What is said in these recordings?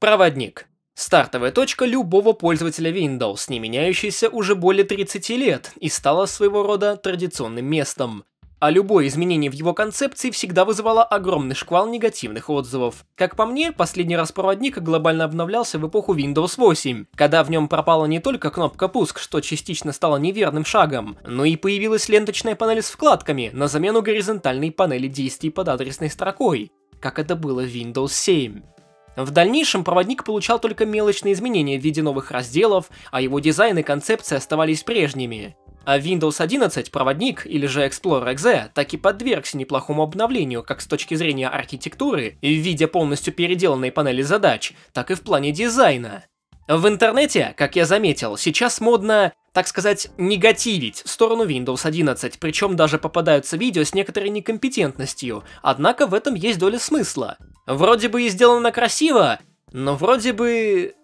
Проводник. Стартовая точка любого пользователя Windows, не меняющаяся уже более 30 лет, и стала своего рода традиционным местом. А любое изменение в его концепции всегда вызывало огромный шквал негативных отзывов. Как по мне, последний раз проводник глобально обновлялся в эпоху Windows 8, когда в нем пропала не только кнопка «Пуск», что частично стало неверным шагом, но и появилась ленточная панель с вкладками на замену горизонтальной панели действий под адресной строкой, как это было в Windows 7. В дальнейшем проводник получал только мелочные изменения в виде новых разделов, а его дизайн и концепция оставались прежними. А Windows 11 проводник, или же Explorer .exe, так и подвергся неплохому обновлению как с точки зрения архитектуры, в виде полностью переделанной панели задач, так и в плане дизайна. В интернете, как я заметил, сейчас модно, так сказать, негативить в сторону Windows 11, причем даже попадаются видео с некоторой некомпетентностью, однако в этом есть доля смысла. Вроде бы и сделано красиво, но вроде бы...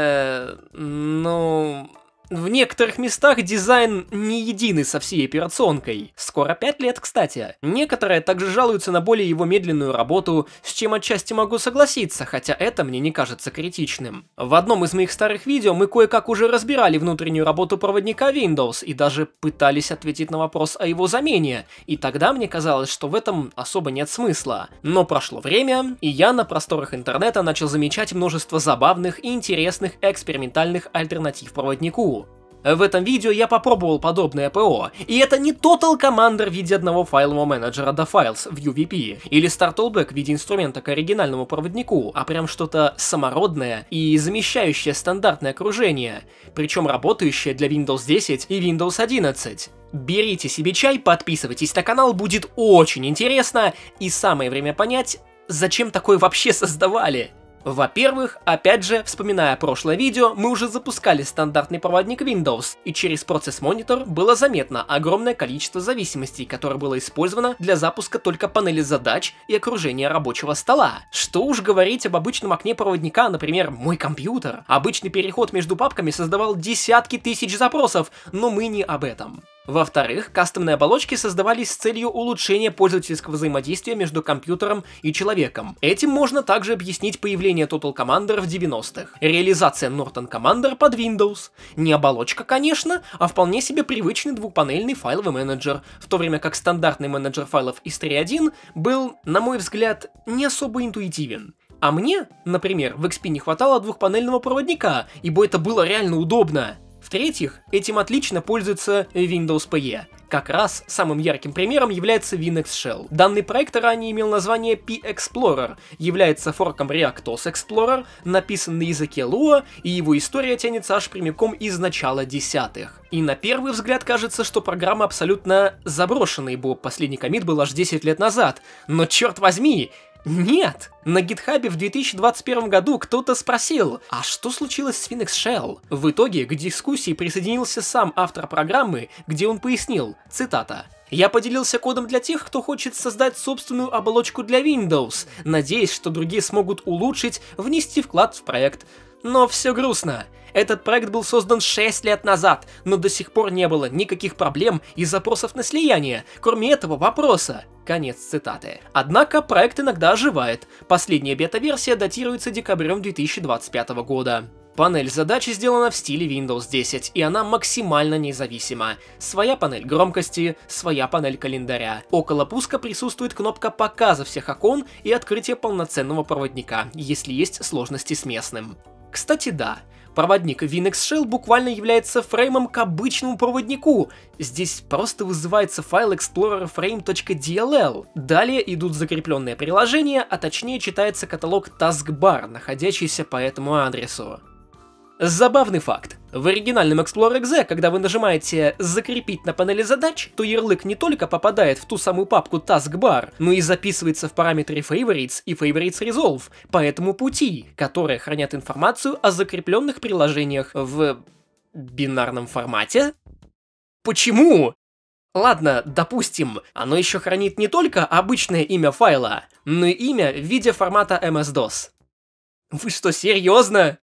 В некоторых местах дизайн не единый со всей операционкой. Скоро 5 лет, кстати. Некоторые также жалуются на более его медленную работу, с чем отчасти могу согласиться, хотя это мне не кажется критичным. В одном из моих старых видео мы кое-как уже разбирали внутреннюю работу проводника Windows и даже пытались ответить на вопрос о его замене, и тогда мне казалось, что в этом особо нет смысла. Но прошло время, и я на просторах интернета начал замечать множество забавных и интересных экспериментальных альтернатив проводнику. В этом видео я попробовал подобное ПО, и это не Total Commander в виде одного файлового менеджера DaFiles в UWP, или StartAllBack в виде инструмента к оригинальному проводнику, а прям что-то самородное и замещающее стандартное окружение, причем работающее для Windows 10 и Windows 11. Берите себе чай, подписывайтесь на канал, будет очень интересно, и самое время понять, зачем такое вообще создавали. Во-первых, опять же, вспоминая прошлое видео, мы уже запускали стандартный проводник Windows, и через процесс-монитор было заметно огромное количество зависимостей, которое было использовано для запуска только панели задач и окружения рабочего стола. Что уж говорить об обычном окне проводника, например, «Мой компьютер». Обычный переход между папками создавал десятки тысяч запросов, но мы не об этом. Во-вторых, кастомные оболочки создавались с целью улучшения пользовательского взаимодействия между компьютером и человеком. Этим можно также объяснить появление Total Commander в 90-х. Реализация Norton Commander под Windows. Не оболочка, конечно, а вполне себе привычный двухпанельный файловый менеджер, в то время как стандартный менеджер файлов из 3.1 был, на мой взгляд, не особо интуитивен. А мне, например, в XP не хватало двухпанельного проводника, ибо это было реально удобно. В-третьих, этим отлично пользуется Windows PE. Как раз самым ярким примером является WinX Shell. Данный проект ранее имел название P-Explorer, является форком ReactOS Explorer, написан на языке Lua, и его история тянется аж прямиком из начала десятых. И на первый взгляд кажется, что программа абсолютно заброшенная, ибо последний коммит был аж 10 лет назад. Но черт возьми! Нет! На гитхабе в 2021 году кто-то спросил, а что случилось с WinX Shell? В итоге к дискуссии присоединился сам автор программы, где он пояснил, цитата: «Я поделился кодом для тех, кто хочет создать собственную оболочку для Windows, надеясь, что другие смогут улучшить, внести вклад в проект. Но все грустно. Этот проект был создан 6 лет назад, но до сих пор не было никаких проблем и запросов на слияние, кроме этого вопроса». Конец цитаты. Однако проект иногда оживает. Последняя бета-версия датируется декабрем 2025 года. Панель задач сделана в стиле Windows 10, и она максимально независима. Своя панель громкости, своя панель календаря. Около пуска присутствует кнопка показа всех окон и открытия полноценного проводника, если есть сложности с местным. Кстати, да. Проводник WinX Shell буквально является фреймом к обычному проводнику. Здесь просто вызывается файл explorer frame.dll. Далее идут закрепленные приложения, а точнее читается каталог taskbar, находящийся по этому адресу. Забавный факт. В оригинальном Explorer .exe, когда вы нажимаете «Закрепить на панели задач», то ярлык не только попадает в ту самую папку Taskbar, но и записывается в параметре Favorites и Favorites Resolve по этому пути, которые хранят информацию о закрепленных приложениях в бинарном формате. Почему? Ладно, допустим, оно еще хранит не только обычное имя файла, но и имя в виде формата MS-DOS. Вы что, серьезно?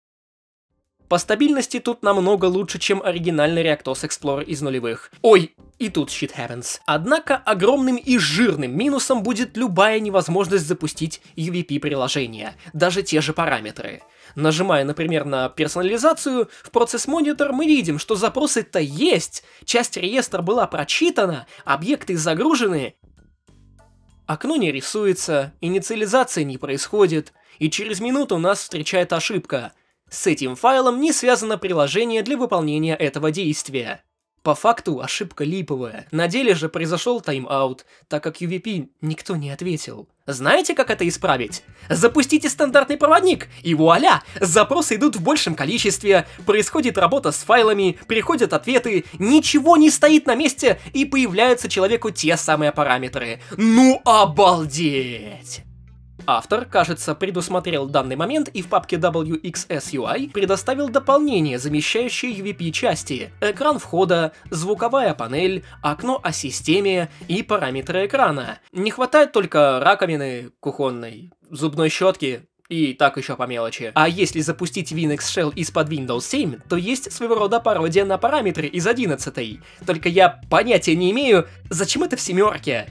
По стабильности тут намного лучше, чем оригинальный ReactOS Explorer из нулевых. Ой, И тут shit happens. Однако огромным и жирным минусом будет любая невозможность запустить UVP-приложение, даже те же параметры. Нажимая, например, на персонализацию, в процесс-монитор мы видим, что запросы-то есть, часть реестра была прочитана, объекты загружены, окно не рисуется, инициализация не происходит, и через минуту нас встречает ошибка. С этим файлом не связано приложение для выполнения этого действия. По факту ошибка липовая, на деле же произошел тайм-аут, так как UVP никто не ответил. Знаете, как это исправить? Запустите стандартный проводник, и вуаля! Запросы идут в большем количестве, происходит работа с файлами, приходят ответы, ничего не стоит на месте, и появляются человеку те самые параметры. Ну обалдеть! Автор, кажется, предусмотрел данный момент и в папке WXSUI предоставил дополнение, замещающее UVP-части, экран входа, звуковая панель, окно о системе и параметры экрана. Не хватает только раковины кухонной, зубной щетки и так еще по мелочи. А если запустить WinX Shell из-под Windows 7, то есть своего рода пародия на параметры из 11. Только я понятия не имею, зачем это в семерке.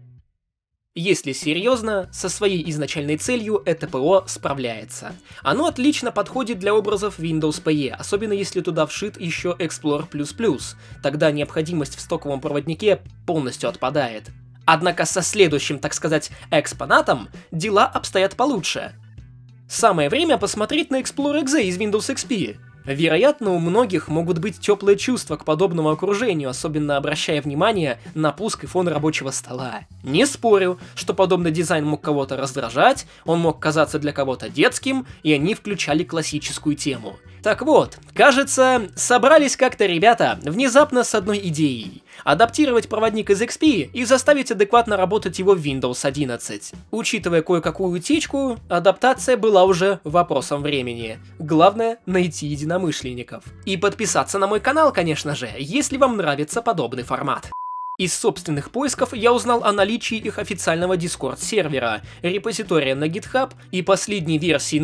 Если серьезно, со своей изначальной целью это ПО справляется. Оно отлично подходит для образов Windows PE, особенно если туда вшит еще Explorer++, тогда необходимость в стоковом проводнике полностью отпадает. Однако со следующим, так сказать, экспонатом дела обстоят получше. Самое время посмотреть на Explorer.exe из Windows XP. Вероятно, у многих могут быть теплые чувства к подобному окружению, особенно обращая внимание на пуск и фон рабочего стола. Не спорю, что подобный дизайн мог кого-то раздражать, он мог казаться для кого-то детским, и они включали классическую тему. Так вот, кажется, собрались как-то ребята внезапно с одной идеей – адаптировать проводник из XP и заставить адекватно работать его в Windows 11. Учитывая кое-какую утечку, адаптация была уже вопросом времени. Главное – найти единомышленников. И подписаться на мой канал, конечно же, если вам нравится подобный формат. Из собственных поисков я узнал о наличии их официального Discord-сервера, репозитория на GitHub и последней версии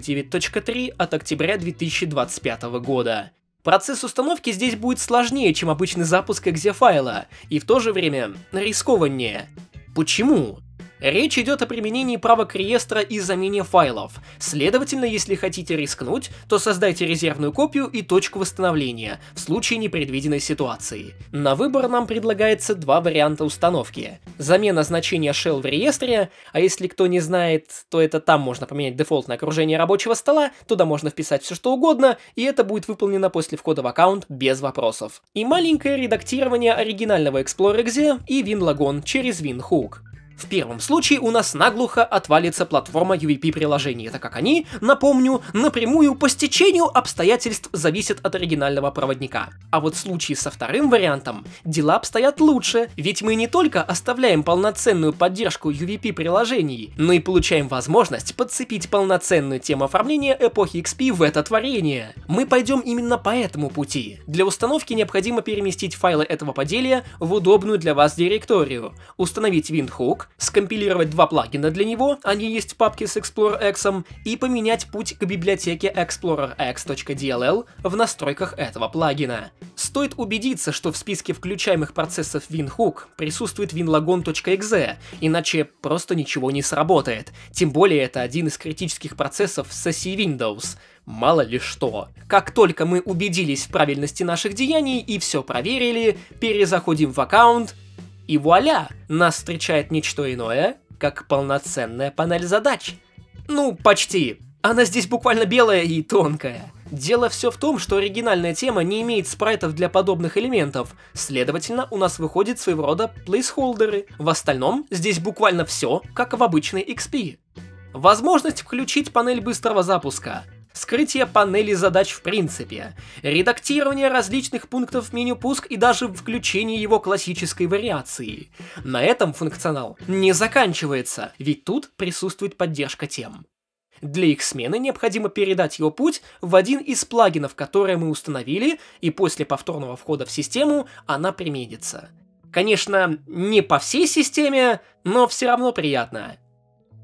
0.9.3 от октября 2025 года. Процесс установки здесь будет сложнее, чем обычный запуск .exe файла, и в то же время рискованнее. Почему? Речь идет о применении правок реестра и замене файлов. Следовательно, если хотите рискнуть, то создайте резервную копию и точку восстановления в случае непредвиденной ситуации. На выбор нам предлагается два варианта установки. Замена значения shell в реестре, а если кто не знает, то это там можно поменять дефолтное окружение рабочего стола, туда можно вписать все что угодно, и это будет выполнено после входа в аккаунт без вопросов. И маленькое редактирование оригинального Explorer.exe и WinLogon через WinHook. В первом случае у нас наглухо отвалится платформа UVP-приложений, так как они, напомню, напрямую по стечению обстоятельств зависят от оригинального проводника. А вот в случае со вторым вариантом дела обстоят лучше, ведь мы не только оставляем полноценную поддержку UVP-приложений, но и получаем возможность подцепить полноценную тему оформления эпохи XP в это творение. Мы пойдем именно по этому пути. Для установки необходимо переместить файлы этого поделия в удобную для вас директорию, установить WinHook, скомпилировать два плагина для него, они есть в папке с ExplorerX, и поменять путь к библиотеке explorerx.dll в настройках этого плагина. Стоит убедиться, что в списке включаемых процессов WinHook присутствует winlogon.exe, иначе просто ничего не сработает, тем более это один из критических процессов с оси Windows. Мало ли что. Как только мы убедились в правильности наших деяний и все проверили, перезаходим в аккаунт, и вуаля! Нас встречает ничто иное, как полноценная панель задач. Ну, почти. Она здесь буквально белая и тонкая. Дело все в том, что оригинальная тема не имеет спрайтов для подобных элементов, следовательно, у нас выходит своего рода плейсхолдеры. В остальном, здесь буквально все, как в обычной XP. Возможность включить панель быстрого запуска. Скрытие панели задач в принципе, редактирование различных пунктов в меню пуск и даже включение его классической вариации. На этом функционал не заканчивается, ведь тут присутствует поддержка тем. Для их смены необходимо передать его путь в один из плагинов, которые мы установили, и после повторного входа в систему она применится. Конечно, не по всей системе, но все равно приятно.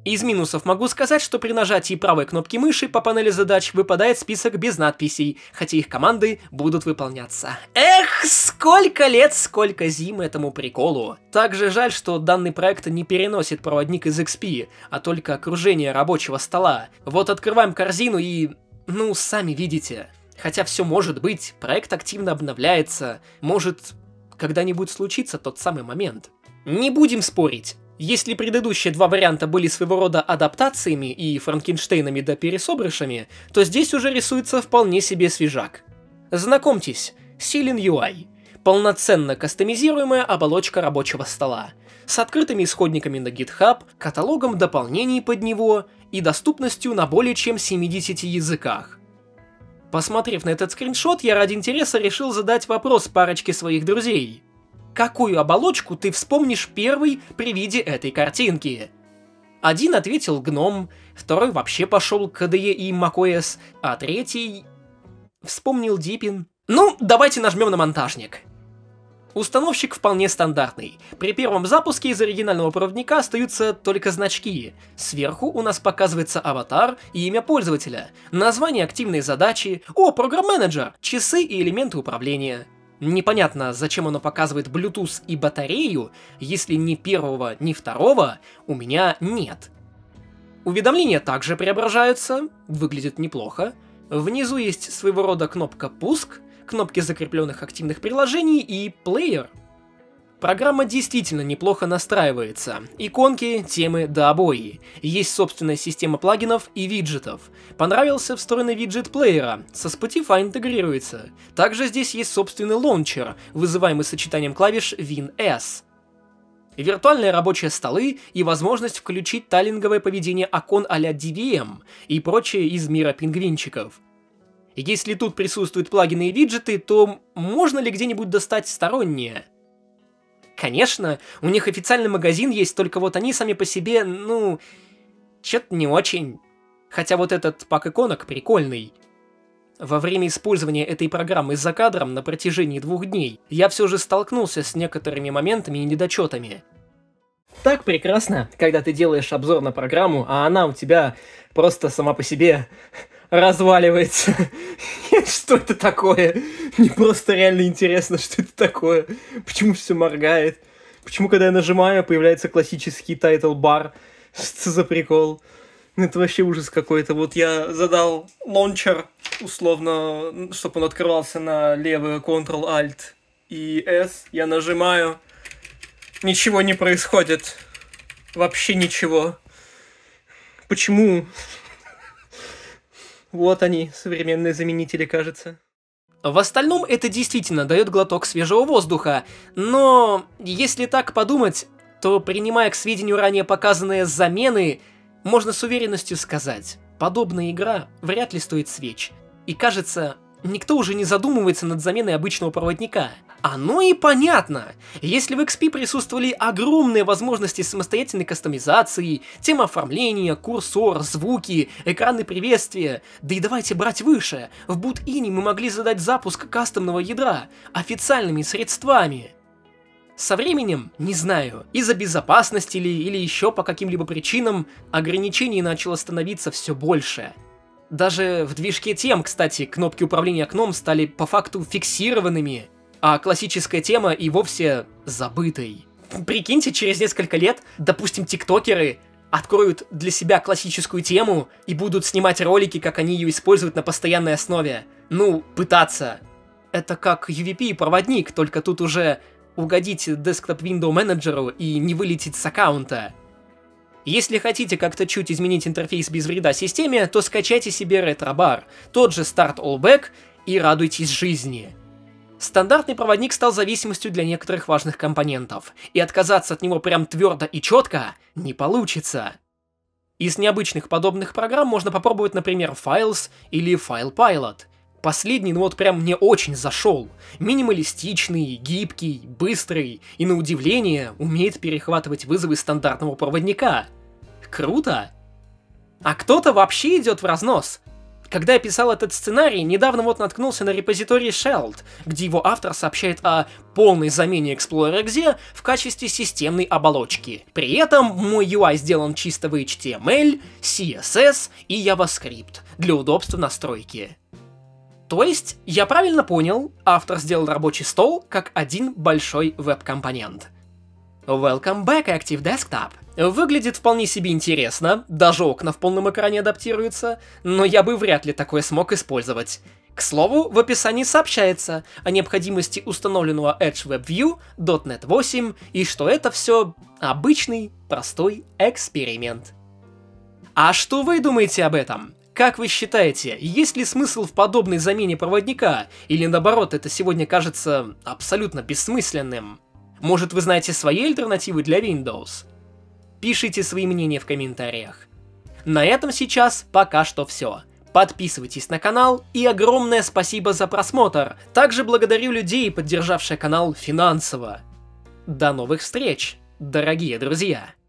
Из минусов могу сказать, что при нажатии правой кнопки мыши по панели задач выпадает список без надписей, хотя их команды будут выполняться. Эх, сколько лет, сколько зим этому приколу. Также жаль, что данный проект не переносит проводник из XP, а только окружение рабочего стола. Вот открываем корзину и... ну, сами видите. Хотя все может быть, проект активно обновляется, может когда-нибудь случится тот самый момент. Не будем спорить. Если предыдущие два варианта были своего рода адаптациями и Франкенштейнами да пересобрышами, то здесь уже рисуется вполне себе свежак. Знакомьтесь, Sealing UI. Полноценно кастомизируемая оболочка рабочего стола. С открытыми исходниками на GitHub, каталогом дополнений под него и доступностью на более чем 70 языках. Посмотрев на этот скриншот, я ради интереса решил задать вопрос парочке своих друзей. Какую оболочку ты вспомнишь первый при виде этой картинки? Один ответил GNOME, второй вообще пошел к KDE и macOS, а третий... вспомнил Deepin. Ну, давайте нажмем на монтажник. Установщик вполне стандартный. При первом запуске из оригинального проводника остаются только значки. Сверху у нас показывается аватар и имя пользователя, название активной задачи, программ-менеджер, часы и элементы управления. Непонятно, зачем оно показывает Bluetooth и батарею, если ни первого, ни второго у меня нет. Уведомления также преображаются, выглядит неплохо. Внизу есть своего рода кнопка «Пуск», кнопки закрепленных активных приложений и плеер. Программа действительно неплохо настраивается. Иконки, темы да обои. Есть собственная система плагинов и виджетов. Понравился встроенный виджет плеера, со Spotify интегрируется. Также здесь есть собственный лаунчер, вызываемый сочетанием клавиш Win-S. Виртуальные рабочие столы и возможность включить тайлинговое поведение окон а-ля DVM и прочее из мира пингвинчиков. Если тут присутствуют плагины и виджеты, то можно ли где-нибудь достать сторонние? Конечно, у них официальный магазин есть, только вот они сами по себе, ну, чё-то не очень. Хотя вот этот пак иконок прикольный. Во время использования этой программы за кадром на протяжении 2 дней я все же столкнулся с некоторыми моментами и недочетами. Так прекрасно, когда ты делаешь обзор на программу, а она у тебя просто сама по себе разваливается. Что это такое? Мне просто реально интересно, что это такое. Почему все моргает? Почему, когда я нажимаю, появляется классический тайтл-бар? Что за прикол? Это вообще ужас какой-то. Вот я задал лаунчер, условно, чтобы он открывался на левый Ctrl-Alt и S. Я нажимаю. Ничего не происходит. Вообще ничего. Почему? Вот они, современные заменители, кажется. В остальном это действительно дает глоток свежего воздуха, но если так подумать, то, принимая к сведению ранее показанные замены, можно с уверенностью сказать, подобная игра вряд ли стоит свеч. И кажется, никто уже не задумывается над заменой обычного проводника. Оно и понятно. Если в XP присутствовали огромные возможности самостоятельной кастомизации, тема оформления, курсор, звуки, экраны приветствия, да и давайте брать выше, в Boot-in мы могли задать запуск кастомного ядра официальными средствами. Со временем, не знаю, из-за безопасности или еще по каким-либо причинам, ограничений начало становиться все больше. Даже в движке тем, кстати, кнопки управления окном стали по факту фиксированными, а классическая тема и вовсе забытой. Прикиньте, через несколько лет, допустим, тиктокеры откроют для себя классическую тему и будут снимать ролики, как они ее используют на постоянной основе. Ну, пытаться. Это как UVP и проводник, только тут уже угодить Desktop Window Manager и не вылететь с аккаунта. Если хотите как-то чуть изменить интерфейс без вреда системе, то скачайте себе RetroBar, тот же Start All Back и радуйтесь жизни. Стандартный проводник стал зависимостью для некоторых важных компонентов, и отказаться от него прям твердо и четко не получится. Из необычных подобных программ можно попробовать, например, Files или FilePilot. Последний, ну вот прям мне очень зашел. Минималистичный, гибкий, быстрый и, на удивление, умеет перехватывать вызовы стандартного проводника. Круто! А кто-то вообще идет в разнос. Когда я писал этот сценарий, недавно вот наткнулся на репозиторий Sheld, где его автор сообщает о полной замене Explorer XE в качестве системной оболочки. При этом мой UI сделан чисто в HTML, CSS и JavaScript для удобства настройки. То есть, я правильно понял, автор сделал рабочий стол как один большой веб-компонент. Welcome back, Active Desktop. Выглядит вполне себе интересно, даже окна в полном экране адаптируются, но я бы вряд ли такое смог использовать. К слову, в описании сообщается о необходимости установленного Edge Web View, .NET 8 и что это все обычный, простой эксперимент. А что вы думаете об этом? Как вы считаете, есть ли смысл в подобной замене проводника, или наоборот, это сегодня кажется абсолютно бессмысленным? Может, вы знаете свои альтернативы для Windows? Пишите свои мнения в комментариях. На этом сейчас пока что все. Подписывайтесь на канал и огромное спасибо за просмотр. Также благодарю людей, поддержавших канал финансово. До новых встреч, дорогие друзья!